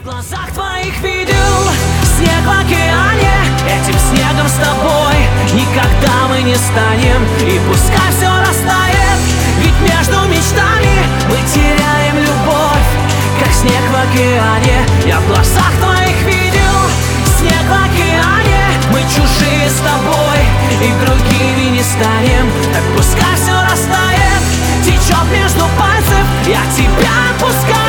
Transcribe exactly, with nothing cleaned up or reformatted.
В глазах твоих видел снег в океане. Этим снегом с тобой никогда мы не станем. И пускай все растает, ведь между мечтами мы теряем любовь, как снег в океане. Я в глазах твоих видел снег в океане. Мы чужие с тобой и другими не станем. Так пускай все растает, течет между пальцев, я тебя отпускаю.